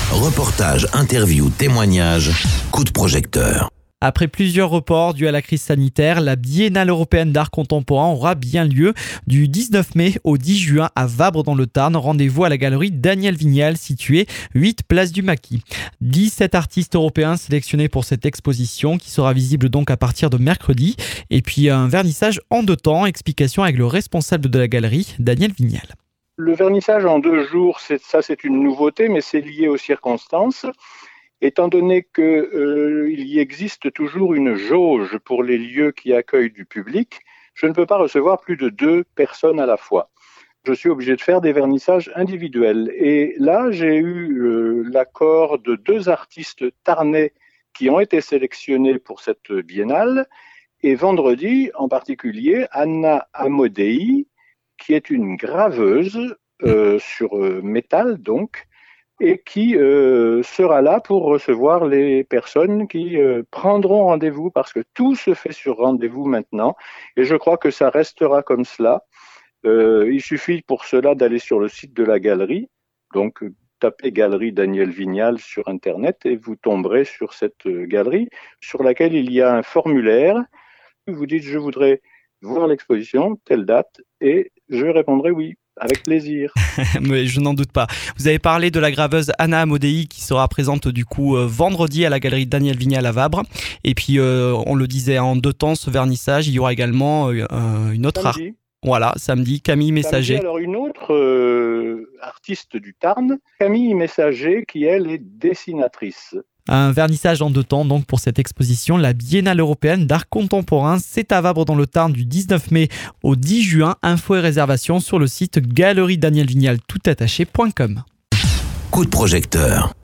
Reportages, interviews, témoignages, coup de projecteur. Après plusieurs reports dus à la crise sanitaire, la Biennale européenne d'art contemporain aura bien lieu du 19 mai au 10 juin à Vabre dans le Tarn. Rendez-vous à la galerie Daniel Vignal située 8 place du Maquis. 17 artistes européens sélectionnés pour cette exposition qui sera visible donc à partir de mercredi. Et puis un vernissage en 2 temps. Explication avec le responsable de la galerie, Daniel Vignal. Le vernissage en 2 jours, c'est une nouveauté, mais c'est lié aux circonstances. Étant donné qu'il y existe toujours une jauge pour les lieux qui accueillent du public, je ne peux pas recevoir plus de 2 personnes à la fois. Je suis obligé de faire des vernissages individuels. Et là, j'ai eu l'accord de 2 artistes tarnais qui ont été sélectionnés pour cette biennale. Et vendredi, en particulier, Anna Amodei, qui est une graveuse sur métal, donc, et qui sera là pour recevoir les personnes qui prendront rendez-vous, parce que tout se fait sur rendez-vous maintenant, et je crois que ça restera comme cela. Il suffit pour cela d'aller sur le site de la galerie, donc tapez Galerie Daniel Vignal sur Internet, et vous tomberez sur cette galerie, sur laquelle il y a un formulaire. Vous dites « je voudrais voir l'exposition, telle date », et je répondrai oui. Avec plaisir. Mais je n'en doute pas. Vous avez parlé de la graveuse Anna Amodei qui sera présente du coup vendredi à la galerie Daniel Vignal à Vabre. Et puis on le disait en 2 temps ce vernissage. Il y aura également une autre samedi. Voilà, samedi, Camille Messager. Alors une autre artiste du Tarn, Camille Messager, qui elle est dessinatrice. Un vernissage en 2 temps donc pour cette exposition, la Biennale européenne d'art contemporain. C'est à Vabre dans le Tarn du 19 mai au 10 juin. Infos et réservations sur le site galeriedanielvignal toutattaché.com. Coup de projecteur.